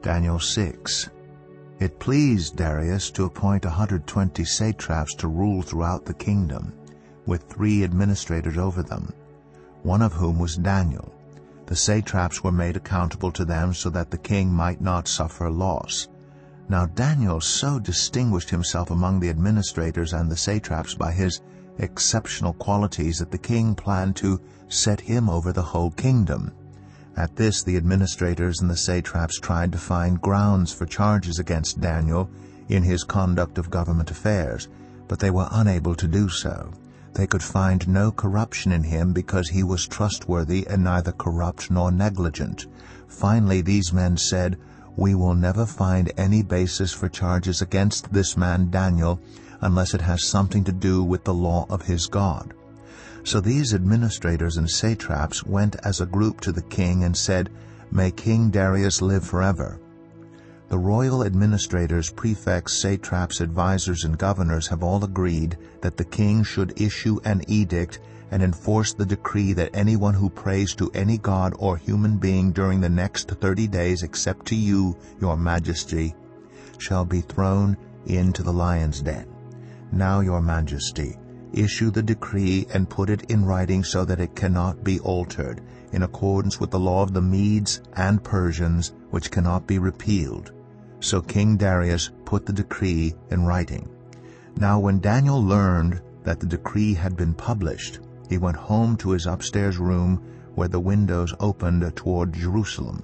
Daniel 6. It pleased Darius to appoint 120 satraps to rule throughout the kingdom, with 3 administrators over them, one of whom was Daniel. The satraps were made accountable to them so that the king might not suffer loss. Now Daniel so distinguished himself among the administrators and the satraps by his exceptional qualities that the king planned to set him over the whole kingdom. At this, the administrators and the satraps tried to find grounds for charges against Daniel in his conduct of government affairs, but they were unable to do so. They could find no corruption in him because he was trustworthy and neither corrupt nor negligent. Finally, these men said, "We will never find any basis for charges against this man Daniel unless it has something to do with the law of his God." So these administrators and satraps went as a group to the king and said, "May King Darius live forever." The royal administrators, prefects, satraps, advisors, and governors have all agreed that the king should issue an edict and enforce the decree that anyone who prays to any god or human being during the next 30 days except to you, your majesty, shall be thrown into the lion's den. Now, your majesty, issue the decree and put it in writing so that it cannot be altered, in accordance with the law of the Medes and Persians, which cannot be repealed. So King Darius put the decree in writing. Now when Daniel learned that the decree had been published, he went home to his upstairs room where the windows opened toward Jerusalem.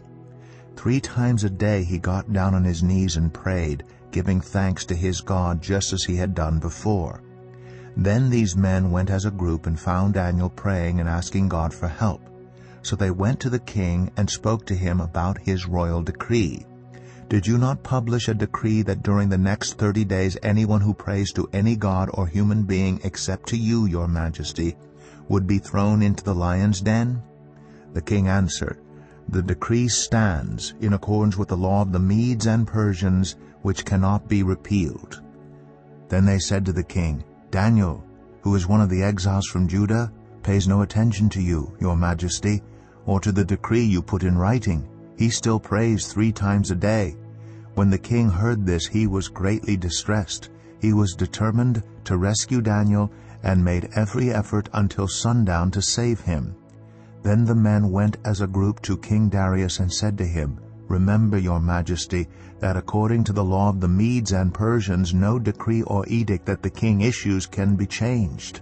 3 times a day he got down on his knees and prayed, giving thanks to his God just as he had done before. Then these men went as a group and found Daniel praying and asking God for help. So they went to the king and spoke to him about his royal decree. "Did you not publish a decree that during the next 30 days anyone who prays to any god or human being except to you, your majesty, would be thrown into the lion's den?" The king answered, "The decree stands in accordance with the law of the Medes and Persians, which cannot be repealed." Then they said to the king, "Daniel, who is one of the exiles from Judah, pays no attention to you, your majesty, or to the decree you put in writing. He still prays 3 times a day." When the king heard this, he was greatly distressed. He was determined to rescue Daniel and made every effort until sundown to save him. Then the men went as a group to King Darius and said to him, "Remember, your majesty, that according to the law of the Medes and Persians, no decree or edict that the king issues can be changed."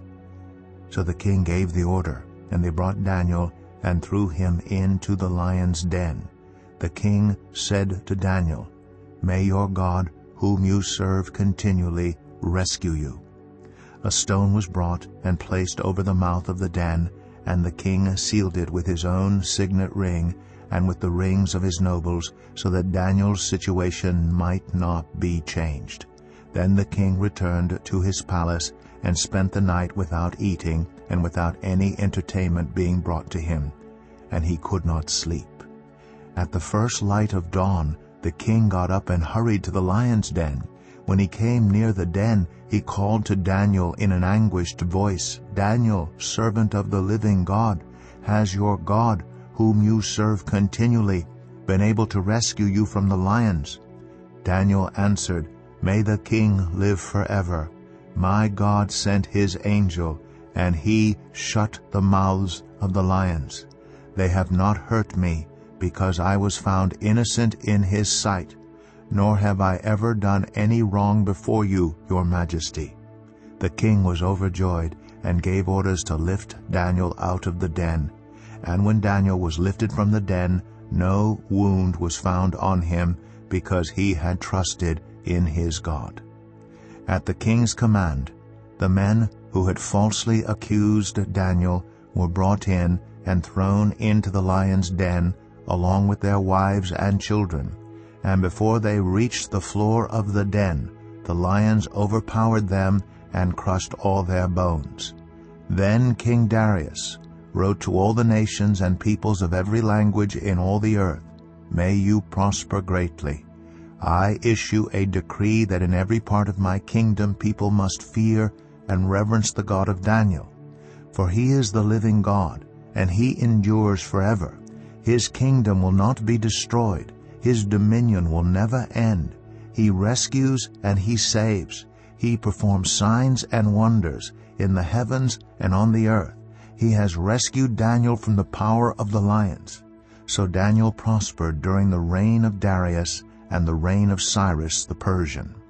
So the king gave the order, and they brought Daniel and threw him into the lion's den. The king said to Daniel, "May your God, whom you serve continually, rescue you." A stone was brought and placed over the mouth of the den, and the king sealed it with his own signet ring and with the rings of his nobles, so that Daniel's situation might not be changed. Then the king returned to his palace and spent the night without eating and without any entertainment being brought to him, and he could not sleep. At the first light of dawn, the king got up and hurried to the lion's den. When he came near the den, he called to Daniel in an anguished voice, "Daniel, servant of the living God, has your God, whom you serve continually, been able to rescue you from the lions?" Daniel answered, "May the king live forever. My God sent his angel, and he shut the mouths of the lions. They have not hurt me, because I was found innocent in his sight, nor have I ever done any wrong before you, your majesty." The king was overjoyed and gave orders to lift Daniel out of the den. And when Daniel was lifted from the den, no wound was found on him, because he had trusted in his God. At the king's command, the men who had falsely accused Daniel were brought in and thrown into the lion's den, along with their wives and children. And before they reached the floor of the den, the lions overpowered them and crushed all their bones. Then King Darius wrote to all the nations and peoples of every language in all the earth, "May you prosper greatly. I issue a decree that in every part of my kingdom people must fear and reverence the God of Daniel. For he is the living God, and he endures forever. His kingdom will not be destroyed. His dominion will never end. He rescues and he saves. He performs signs and wonders in the heavens and on the earth. He has rescued Daniel from the power of the lions. So Daniel prospered during the reign of Darius and the reign of Cyrus the Persian.